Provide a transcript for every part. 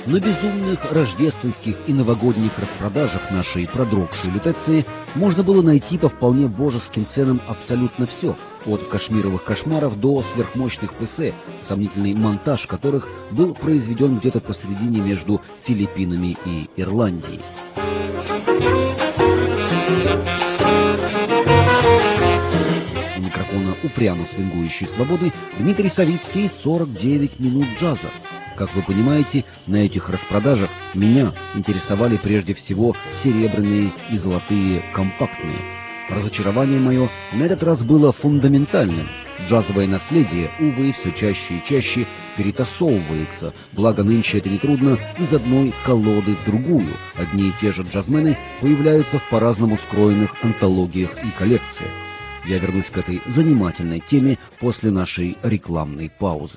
На безумных рождественских и новогодних распродажах нашей продрогшей лютеции можно было найти по вполне божеским ценам абсолютно все, от кашмировых кошмаров до сверхмощных ПС, сомнительный монтаж которых был произведен где-то посередине между Филиппинами и Ирландией. У микрофона упрямо свингующей свободы Дмитрий Савицкий, 49 минут джаза. Как вы понимаете, на этих распродажах меня интересовали прежде всего серебряные и золотые компактные. Разочарование мое на этот раз было фундаментальным. Джазовое наследие, увы, все чаще и чаще перетасовывается, благо нынче это нетрудно, из одной колоды в другую. Одни и те же джазмены появляются в по-разному скроенных антологиях и коллекциях. Я вернусь к этой занимательной теме после нашей рекламной паузы.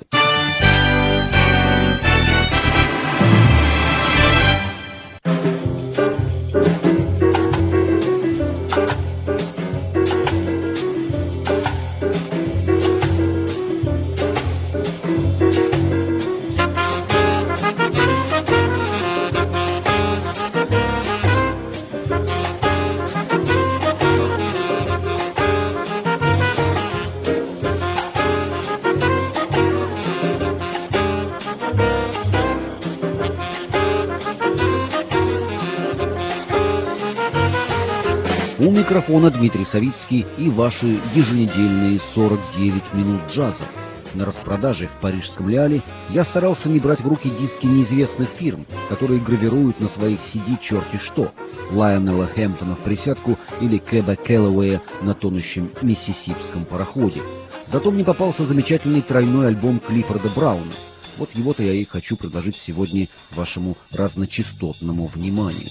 У микрофона Дмитрий Савицкий и ваши еженедельные 49 минут джаза. На распродаже в парижском Лиале я старался не брать в руки диски неизвестных фирм, которые гравируют на своих CD черти что. Лайонела Хэмптона в присядку или Кэба Келлоуэя на тонущем миссисипском пароходе. Зато мне попался замечательный тройной альбом Клиффорда Брауна. Вот его-то я и хочу предложить сегодня вашему разночастотному вниманию.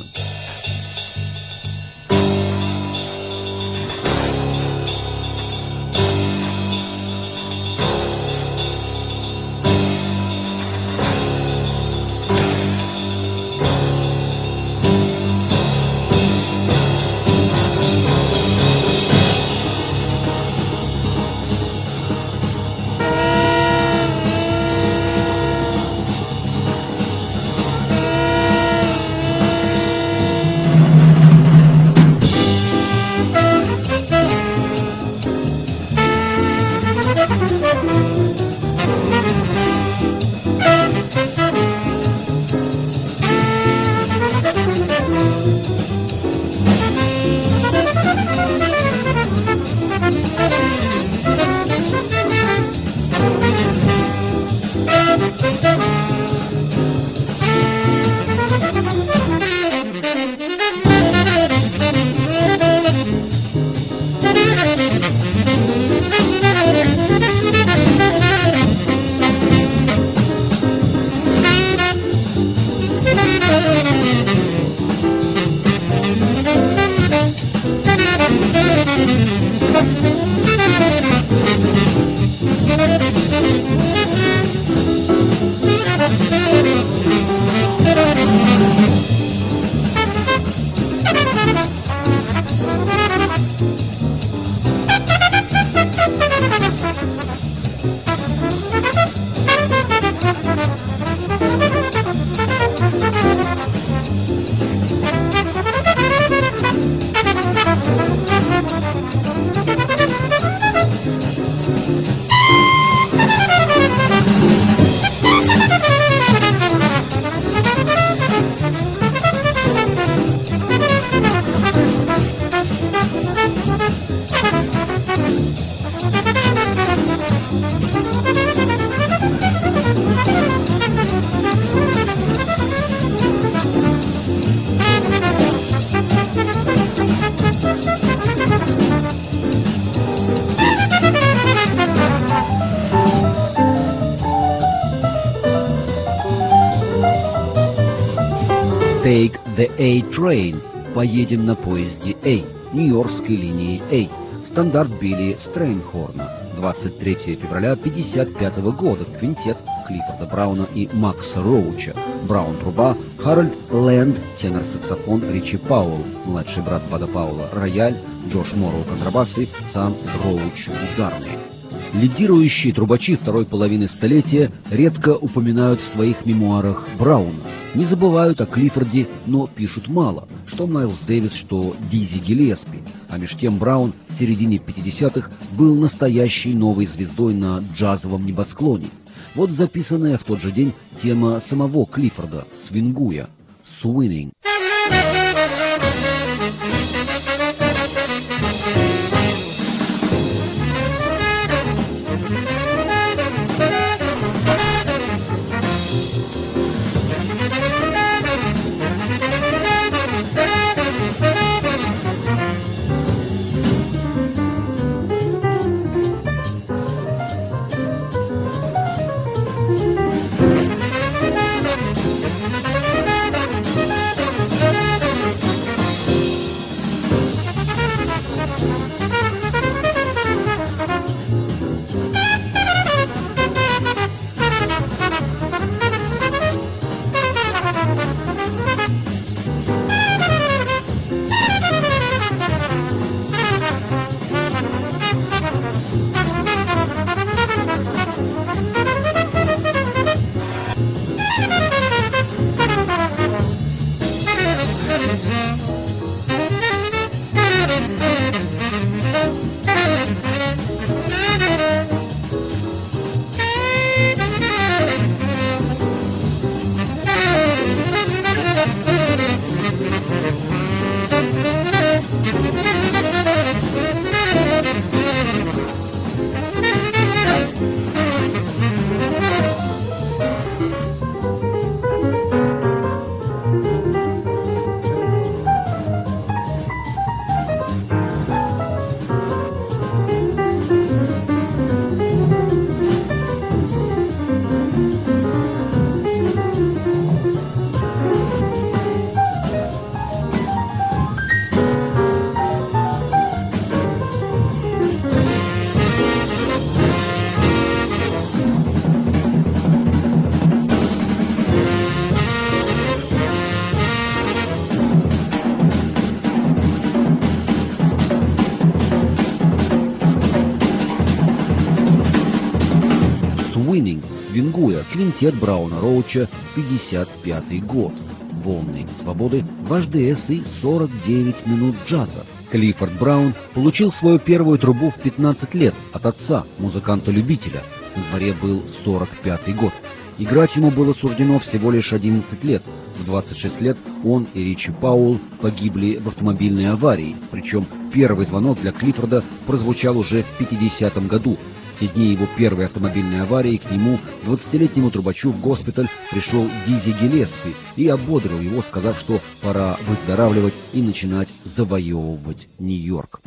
Take the A-Train. Поедем на поезде A. Нью-Йоркской линии A. Стандарт Билли Стрейнхорна. 23 февраля 1955 года. Квинтет Клиффорда Брауна и Макса Роуча. Браун труба, Харальд Лэнд тенор-саксофон, Ричи Пауэлл, младший брат Бада Пауэлла, рояль, Джош Морроу контрабасы, сам Роуч ударный. Лидирующие трубачи второй половины столетия редко упоминают в своих мемуарах Брауна. Не забывают о Клиффорде, но пишут мало, что Майлз Дэвис, что Дизи Гиллеспи. А меж тем Браун в середине 50-х был настоящей новой звездой на джазовом небосклоне. Вот записанная в тот же день тема самого Клиффорда «Свингуя» «Swinging». «Swinging» «Свингуя» квинтет Брауна Роуча, 55-й год. «Волны свободы», ваш ДС и 49 минут джаза. Клиффорд Браун получил свою первую трубу в 15 лет от отца, музыканта-любителя. На дворе был 45-й год. Играть ему было суждено всего лишь 11 лет. В 26 лет он и Ричи Пауэлл погибли в автомобильной аварии. Причем первый звонок для Клиффорда прозвучал уже в 50-м году. В те дни его первой автомобильной аварии к нему, 20-летнему трубачу, в госпиталь пришел Дизи Гиллеспи и ободрил его, сказав, что пора выздоравливать и начинать завоевывать Нью-Йорк.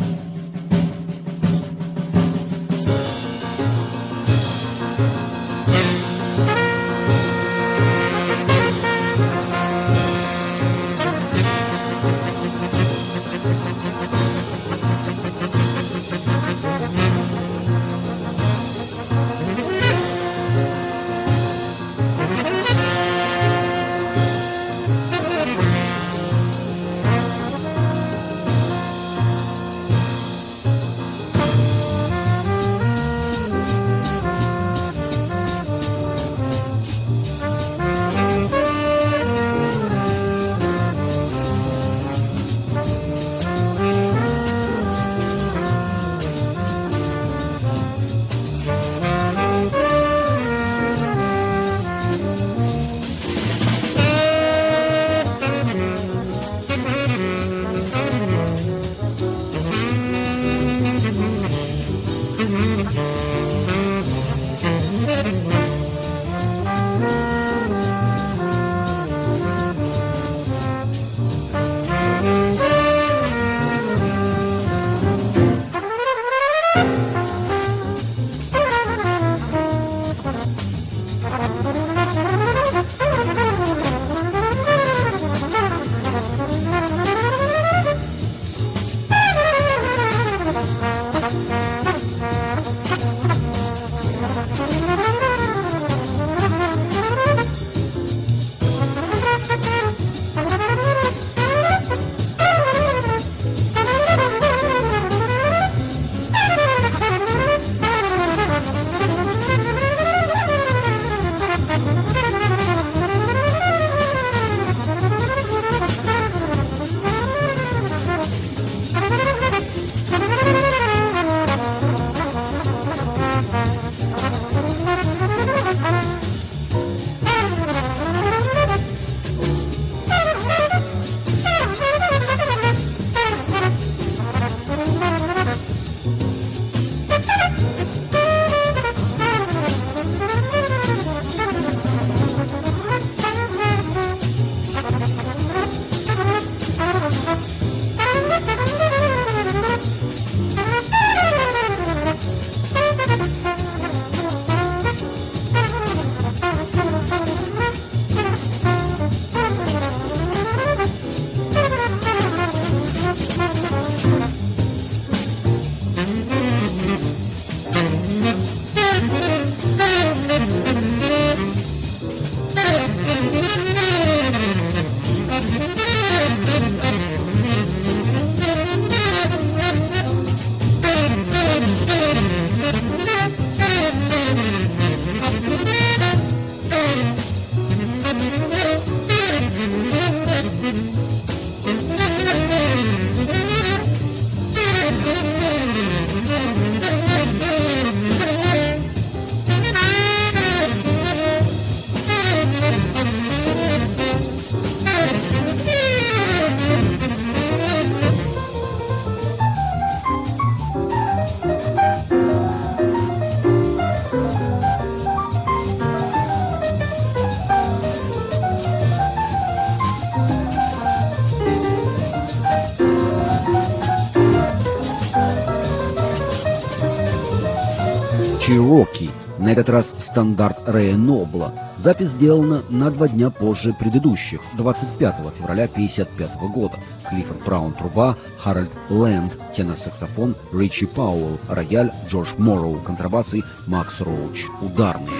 этот раз стандарт Рэя Нобла. Запись сделана на 2 дня позже предыдущих, 25 февраля 1955 года. Клиффорд Браун — труба, Харальд Лэнд — тенор-саксофон, Ричи Пауэлл — рояль, Джордж Морроу — контрабасы, Макс Роуч — ударные.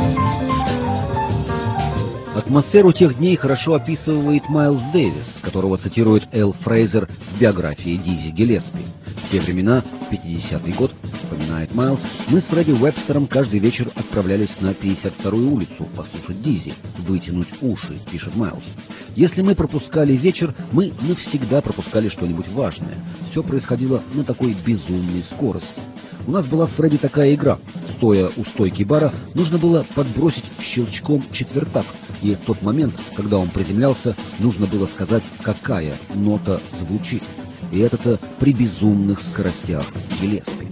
Атмосферу тех дней хорошо описывает Майлз Дэвис, которого цитирует Эл Фрейзер в биографии Дизи Гиллеспи. В те времена, 50-й год, вспоминает Майлз, мы с Фредди Уэбстером каждый вечер отправлялись на 52-ю улицу послушать Дизи, вытянуть уши, пишет Майлз. Если мы пропускали вечер, мы навсегда пропускали что-нибудь важное. Все происходило на такой безумной скорости. У нас была с Фредди такая игра. Стоя у стойки бара, нужно было подбросить щелчком четвертак. И в тот момент, когда он приземлялся, нужно было сказать, какая нота звучит. И это-то при безумных скоростях Гиллеспи.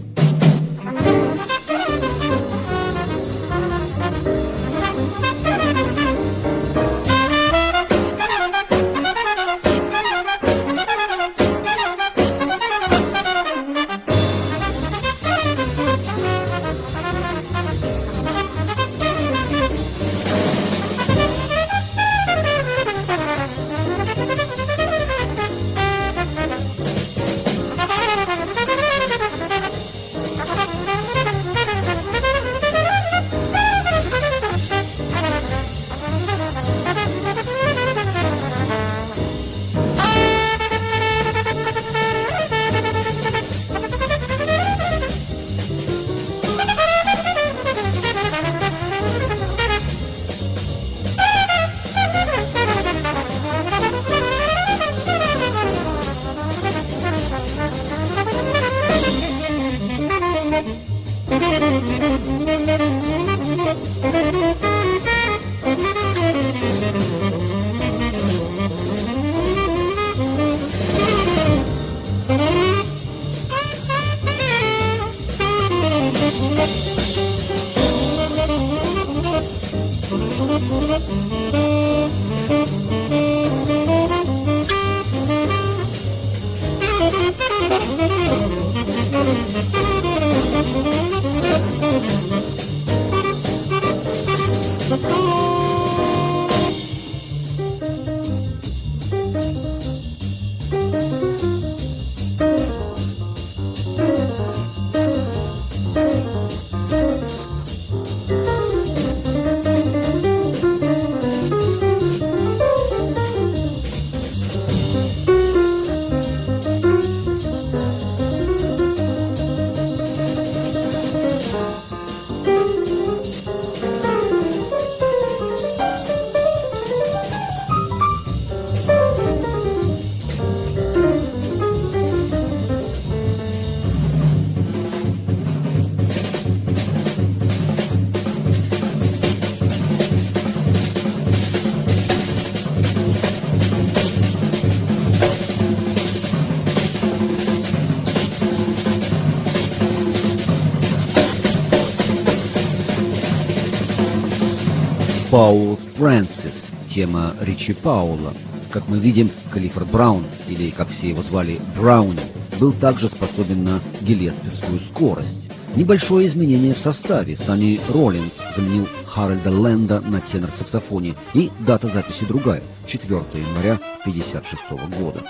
Паул Фрэнсис, тема Ричи Пауэлла. Как мы видим, Клиффорд Браун, или, как все его звали, Брауни, был также способен на гиллеспивскую скорость. Небольшое изменение в составе. Санни Роллинс заменил Харальда Лэнда на тенор-саксофоне, и дата записи другая, 4 января 1956 года.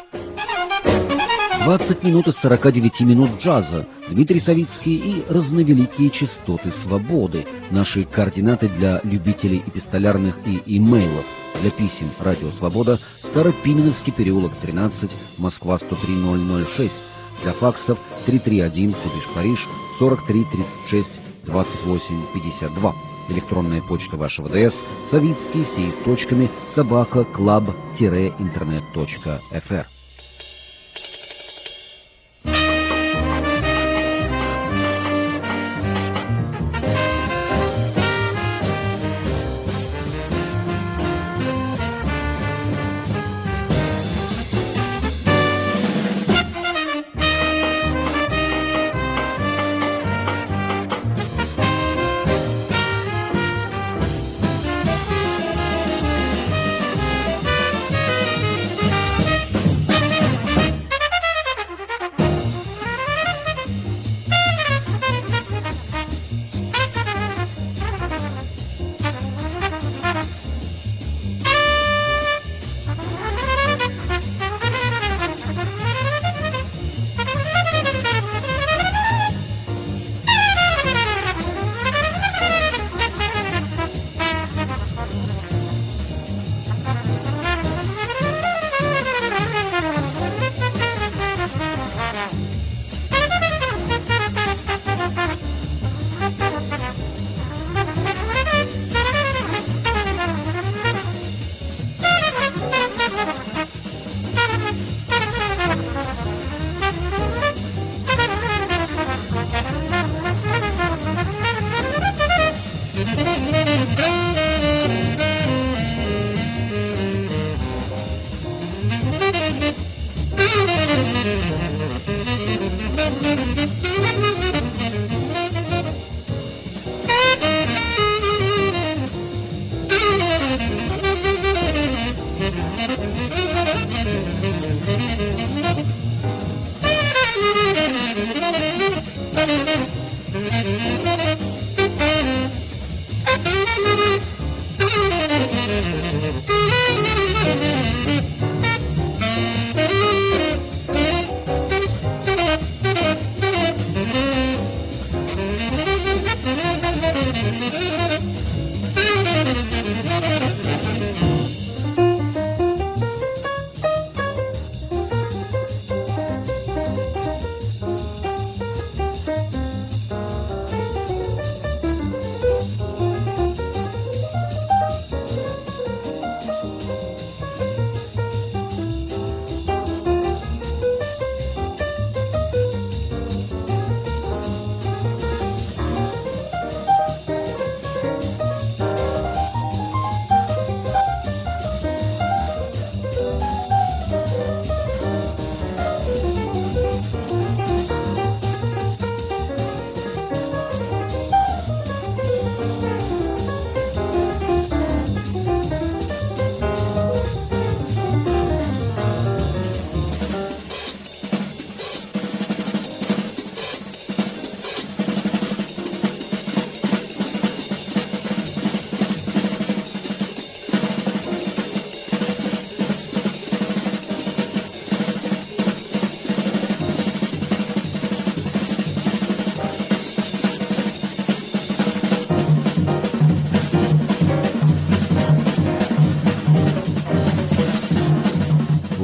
20 минут из 49 минут джаза. Дмитрий Савицкий и разновеликие частоты свободы. Наши координаты для любителей эпистолярных и имейлов. Для писем «Радио Свобода», Старопименовский переулок 13, Москва 103006. Для факсов 331, Париж, 43 36 28 52. Электронная почта вашего ДС Савицкий, все с точками, @club-internet.fr.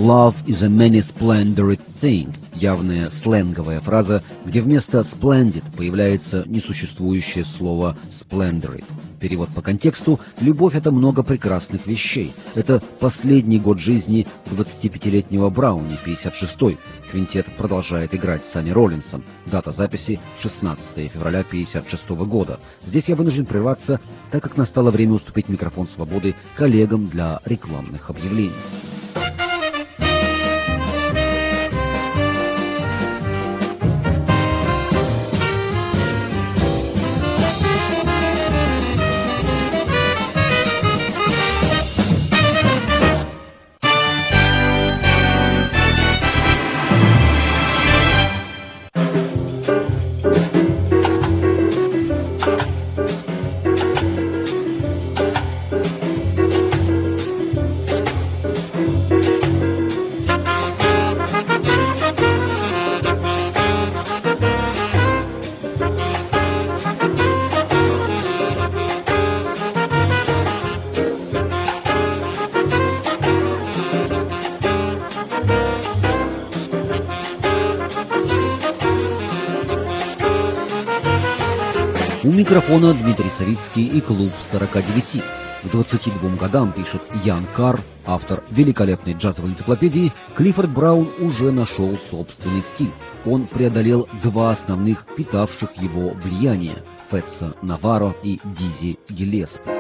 «Love is a many splendored thing» — явная сленговая фраза, где вместо «splendid» появляется несуществующее слово «splendid». Перевод по контексту: «Любовь — это много прекрасных вещей». Это последний год жизни 25-летнего Брауни, 56-й. Квинтет продолжает играть с Санни Роллинсом. Дата записи — 16 февраля 56 года. Здесь я вынужден прерваться, так как настало время уступить микрофон свободы коллегам для рекламных объявлений. У микрофона Дмитрий Савицкий и клуб 49. К 22 годам, пишет Ян Карр, автор великолепной джазовой энциклопедии, Клиффорд Браун уже нашел собственный стиль. Он преодолел два основных питавших его влияния – Фетса Наваро и Дизи Гиллеспи.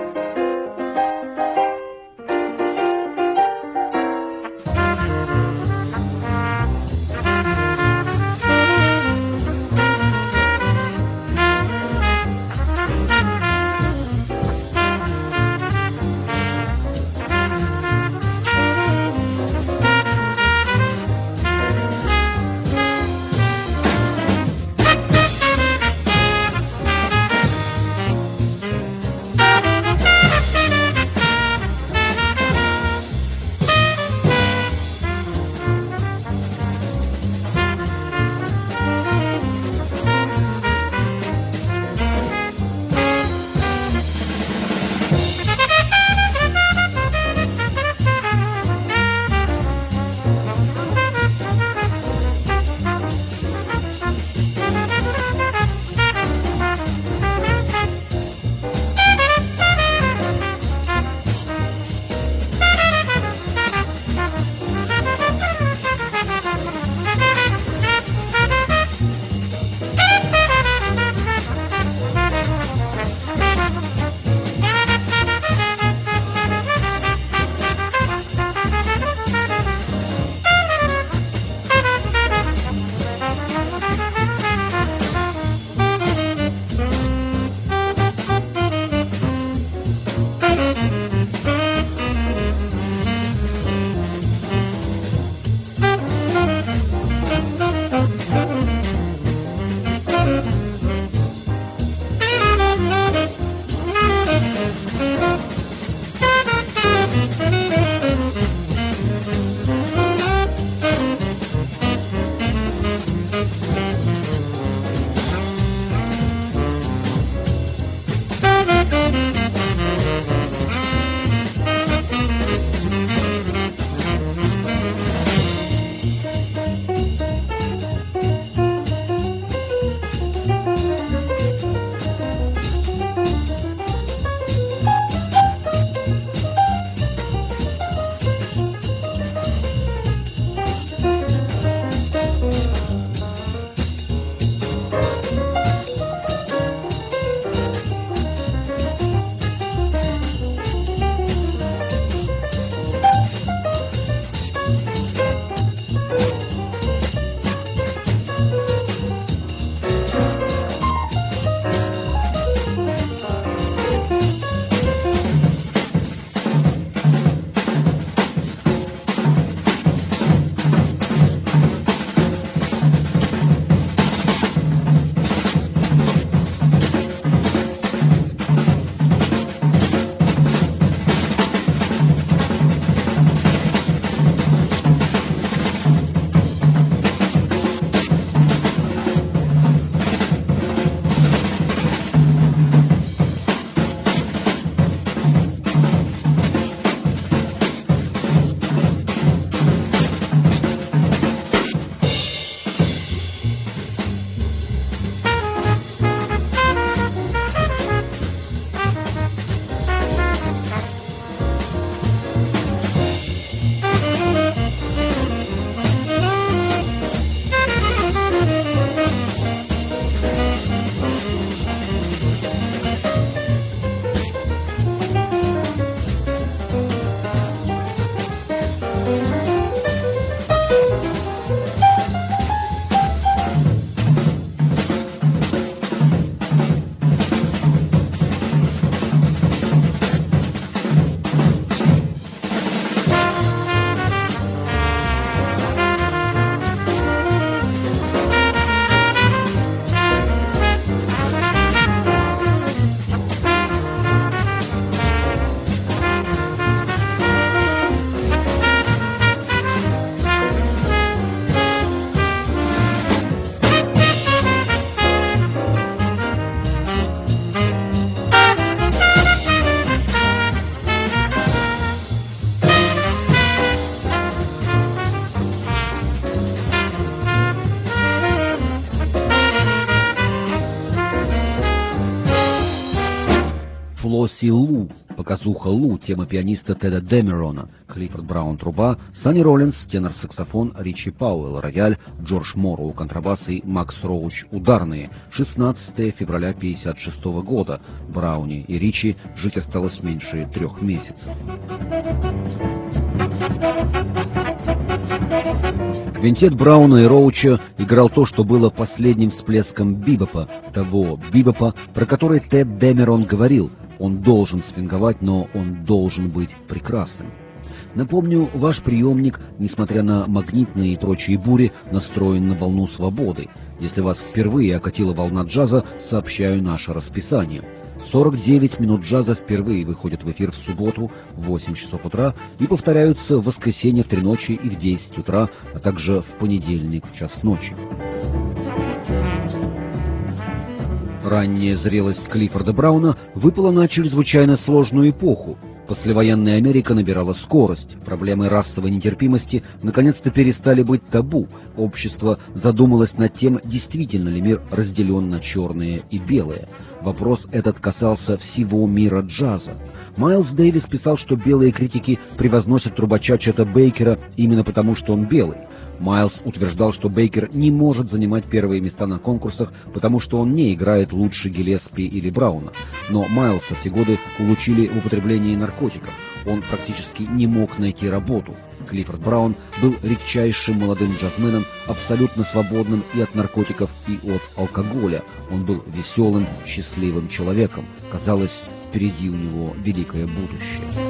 «Казуха Лу» — тема пианиста Теда Демерона, Клиффорд Браун — труба, Санни Роллинс — тенор-саксофон, Ричи Пауэлл — рояль, Джордж Морроу — контрабас и Макс Роуч — ударные. 16 февраля 1956 года. Брауни и Ричи жить осталось меньше 3 месяцев. Квинтет Брауна и Роуча играл то, что было последним всплеском бибопа, того бибопа, про который Тед Демерон говорил: он должен свинговать, но он должен быть прекрасным. Напомню, ваш приемник, несмотря на магнитные и прочие бури, настроен на волну свободы. Если вас впервые окатила волна джаза, сообщаю наше расписание. 49 минут джаза впервые выходят в эфир в субботу в 8 часов утра и повторяются в воскресенье в 3 ночи и в 10 утра, а также в понедельник в час ночи. Ранняя зрелость Клиффорда Брауна выпала на чрезвычайно сложную эпоху. Послевоенная Америка набирала скорость. Проблемы расовой нетерпимости наконец-то перестали быть табу. Общество задумалось над тем, действительно ли мир разделен на черное и белое. Вопрос этот касался всего мира джаза. Майлз Дэвис писал, что белые критики превозносят трубача Чета Бейкера именно потому, что он белый. Майлз утверждал, что Бейкер не может занимать первые места на конкурсах, потому что он не играет лучше Гиллеспи или Брауна. Но Майлза в те годы улучили в употреблении наркотиков. Он практически не мог найти работу. Клиффорд Браун был редчайшим молодым джазменом, абсолютно свободным и от наркотиков, и от алкоголя. Он был веселым, счастливым человеком. Казалось, впереди у него великое будущее.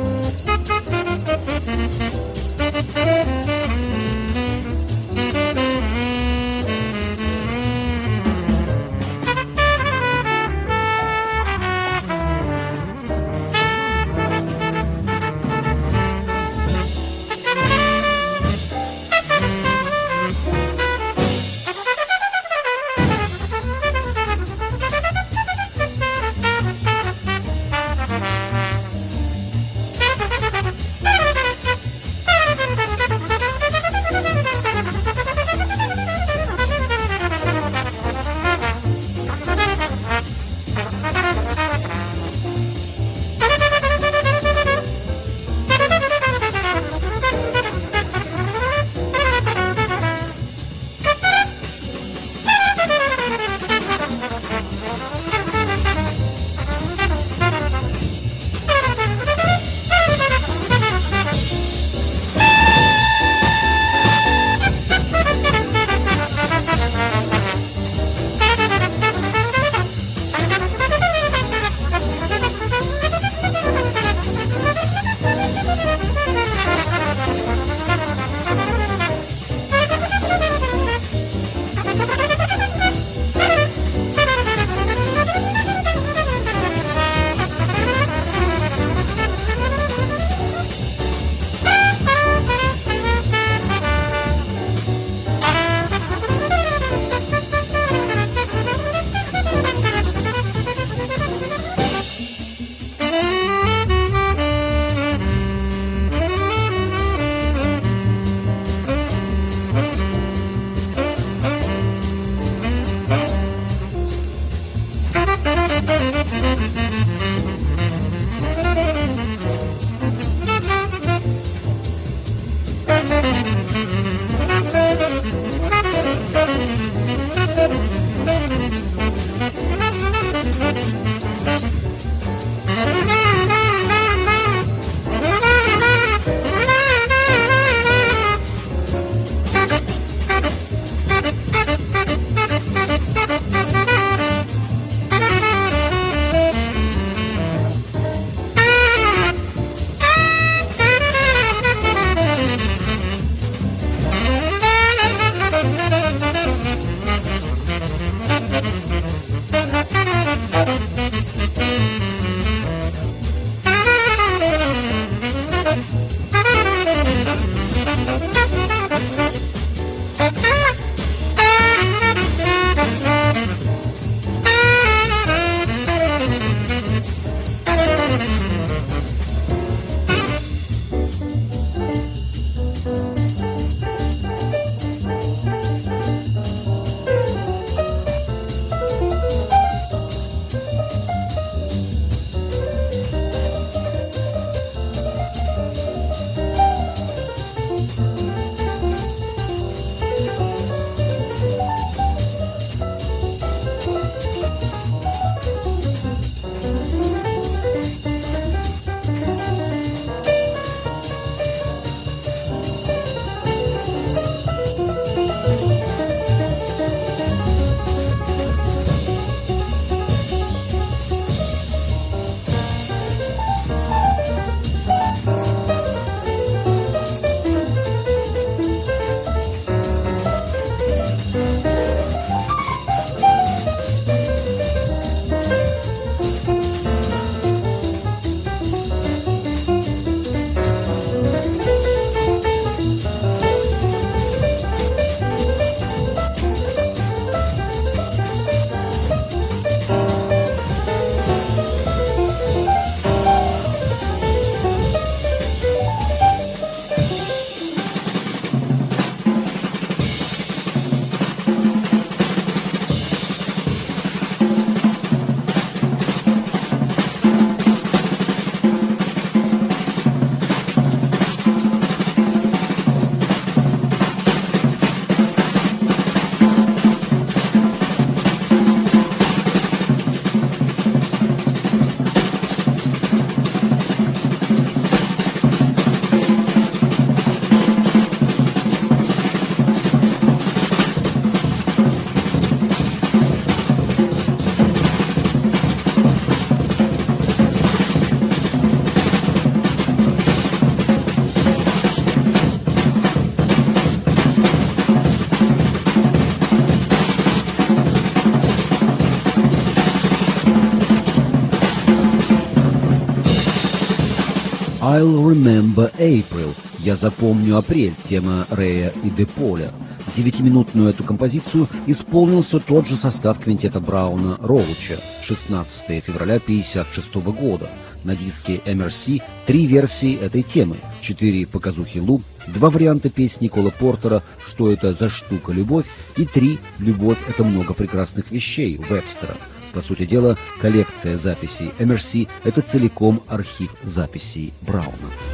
Remember April. Я запомню апрель. Тема Рэя и Де Поля. 9-минутную эту композицию исполнился тот же состав квинтета Брауна Роуча 16 февраля 1956 года. На диске MRC 3 версии этой темы, 4 показухи Лу, 2 варианта песни Кола Портера «Что это за штука, любовь» и 3 «Любовь – это много прекрасных вещей» Вебстера. По сути дела, коллекция записей MRC – это целиком архив записей Брауна.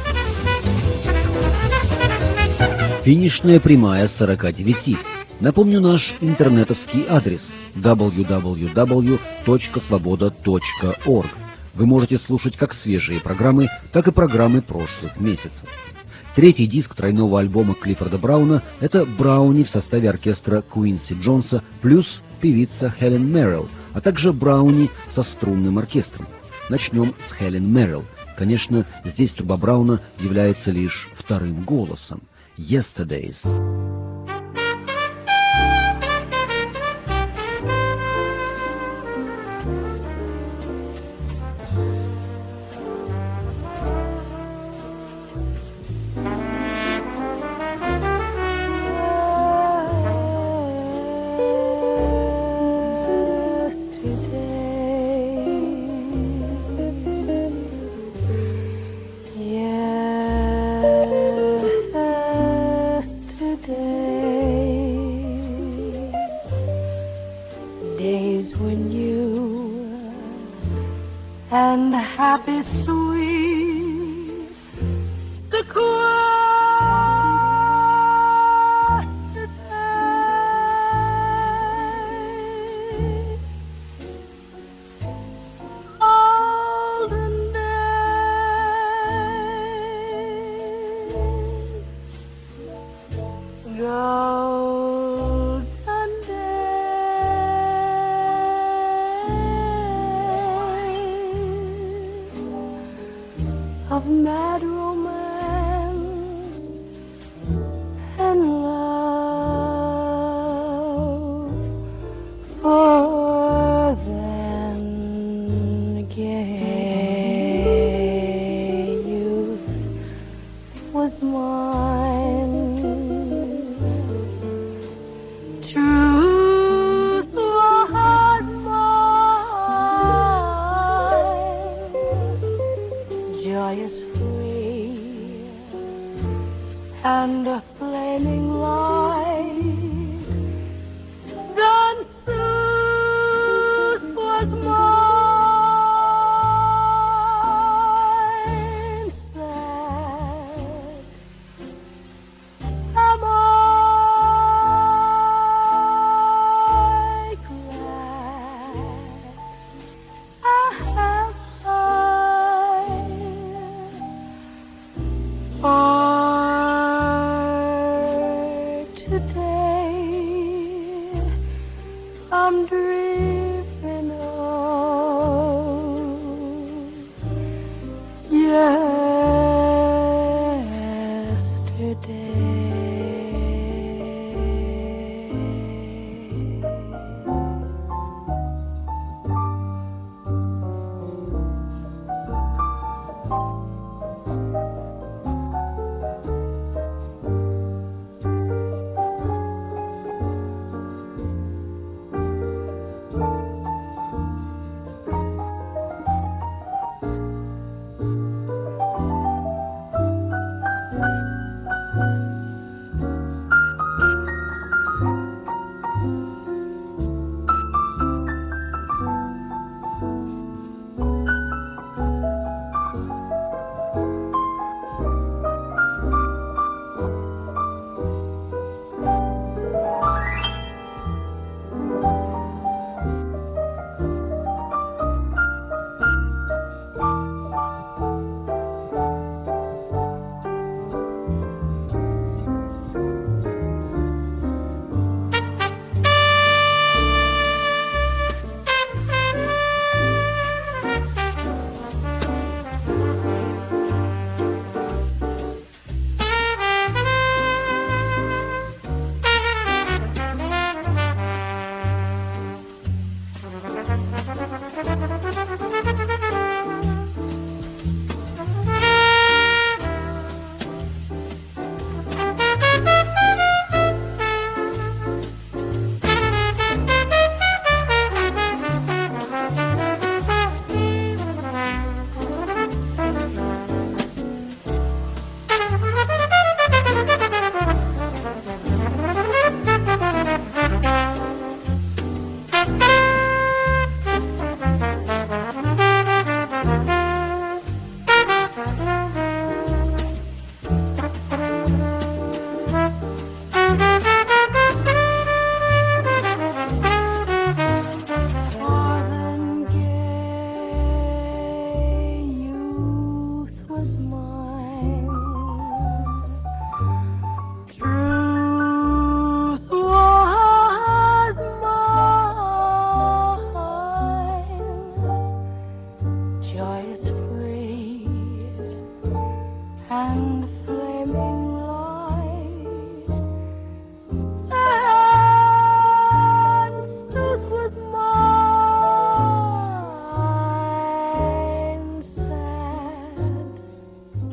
Финишная прямая 40 Напомню наш интернетовский адрес www.svoboda.org. Вы можете слушать как свежие программы, так и программы прошлых месяцев. Третий диск тройного альбома Клиффорда Брауна – это «Брауни» в составе оркестра Куинси Джонса плюс певица Хелен Меррилл, а также «Брауни» со струнным оркестром. Начнем с Хелен Меррилл. Конечно, здесь труба Брауна является лишь вторым голосом. Yesterdays. And happy sweet sequestered days, golden days, golden days of mad romance and love, for then gay youth was mine. Truth was mine, joyous, free, and a flaming light. Then truth was mine, sad am I glad I have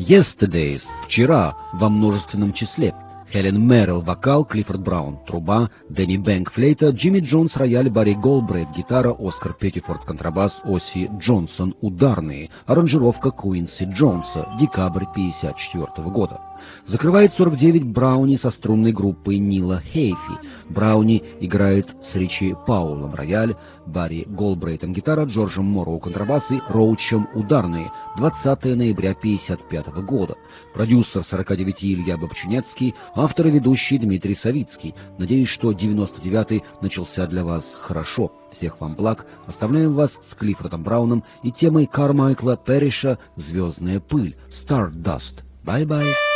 Yesterdays, вчера, во множественном числе. Хелен Меррилл, вокал, Клиффорд Браун, труба, Дэнни Бэнк, флейта, Джимми Джонс, рояль, Барри Голбрейт, гитара, Оскар Петтифорд, контрабас, Оси Джонсон, ударные, аранжировка Куинси Джонса, декабрь 1954 года. Закрывает 49 Брауни со струнной группой Нила Хейфи. Брауни играет с Ричи Паулом рояль, Барри Голбрейтом гитара, Джорджем Морроу контрабас и Роучем ударные. 20 ноября 1955 года. Продюсер 49 Илья Бобчинецкий, автор и ведущий Дмитрий Савицкий. Надеюсь, что 99-й начался для вас хорошо. Всех вам благ. Оставляем вас с Клиффордом Брауном и темой Кармайкла Перриша «Звездная пыль» Stardust. Bye-bye.